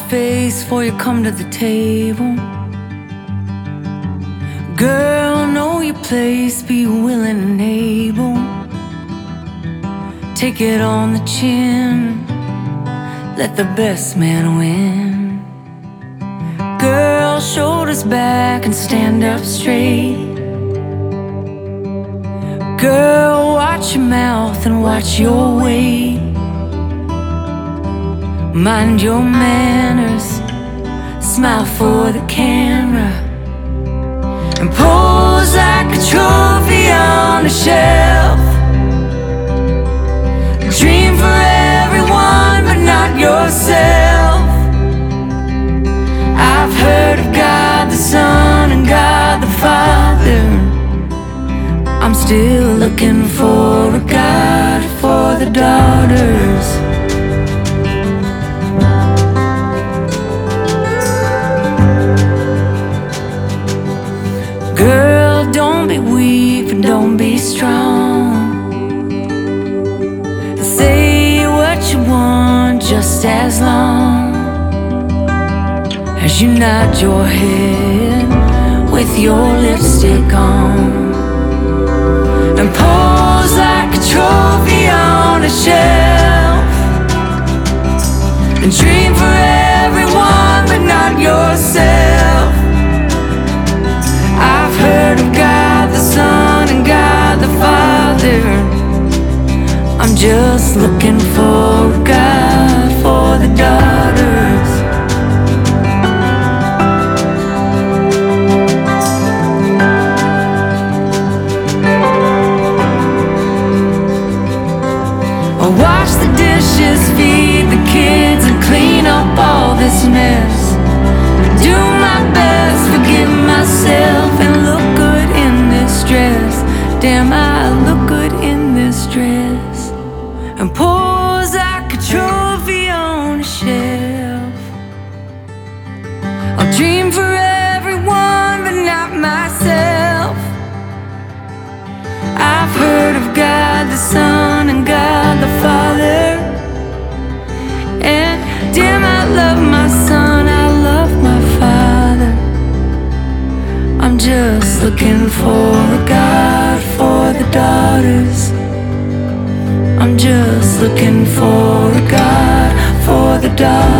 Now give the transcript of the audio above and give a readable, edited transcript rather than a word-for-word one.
face before you come to the table. Girl, know your place, be willing and able. Take it on the chin, let the best man win. Girl, shoulders back and stand up straight. Girl, watch your mouth and watch your weight. Mind your manners, smile for the camera, and pose like a trophy on the shelf. Dream for everyone but not yourself. I've heard of God the Son and God the Father. I'm still looking for a God for the daughters. Girl, don't be weak and don't be strong. Say what you want just as long as you nod your head with your lipstick on, and pose like a trophy on a shelf. And dream for everyone but not yourself. I've heard of God the Son and God the Father. I'm just looking for a God for the daughters. Wash the dishes, feed the kids, and clean up all this mess. Do my best, forgive myself, and look good in this dress. Damn, I look good in this dress. And pose like a trophy on a shelf. I'll dream for everyone but not myself. I've heard of God the Son and God the Father, and damn, I love my son, I love my father. I'm just looking for a God for the daughters. I'm just looking for a God for the daughters.